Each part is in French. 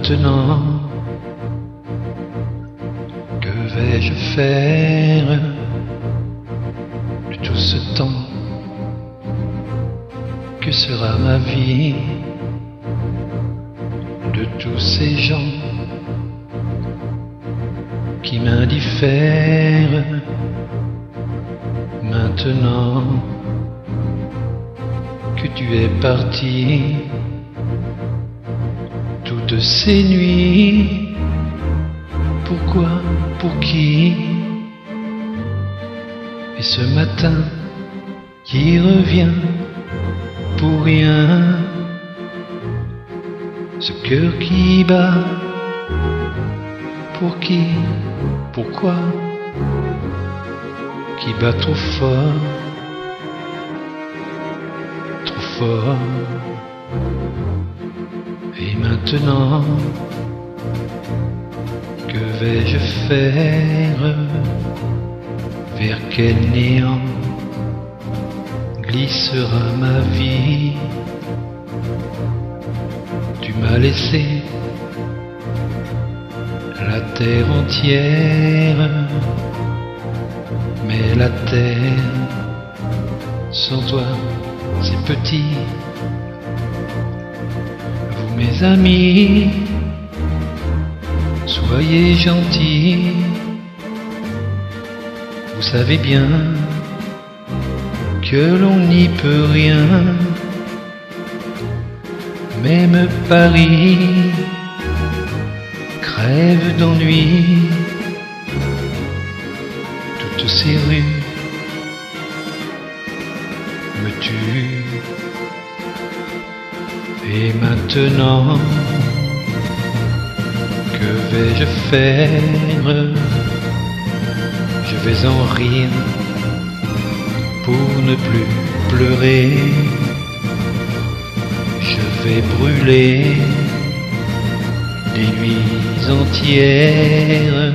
maintenant, que vais-je faire de tout ce temps? Que sera ma vie de tous ces gens qui m'indiffèrent? Maintenant que tu es parti, toutes ces nuits, pourquoi, pour qui? Et ce matin qui revient pour rien, ce cœur qui bat, pour qui, pourquoi? Qui bat trop fort, trop fort. Et maintenant, que vais-je faire? Vers quel néant glissera ma vie? Tu m'as laissé la terre entière, mais la terre sans toi c'est petit. Vous mes amis, soyez gentils, vous savez bien que l'on n'y peut rien. Même Paris crève d'ennui, toutes ces rues me tuent. Et maintenant, que vais-je faire? Je vais en rire pour ne plus pleurer. Je vais brûler des nuits entières.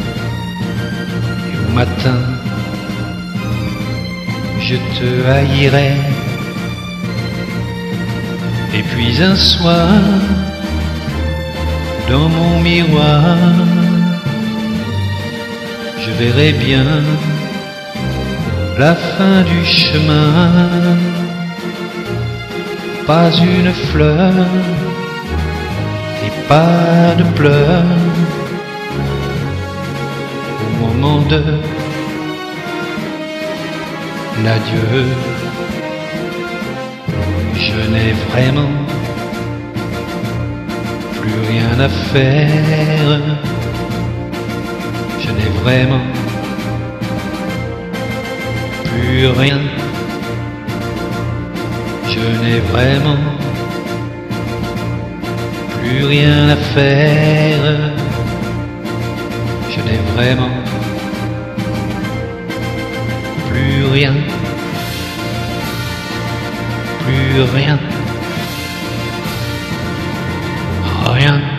Et au matin, je te haïrai. Et puis un soir, dans mon miroir, je verrai bien la fin du chemin. Pas une fleur et pas de pleurs au moment de l'adieu. Je n'ai vraiment plus rien à faire. Je n'ai vraiment plus rien. Je n'ai vraiment plus rien à faire. Je n'ai vraiment plus rien. Plus rien. Rien.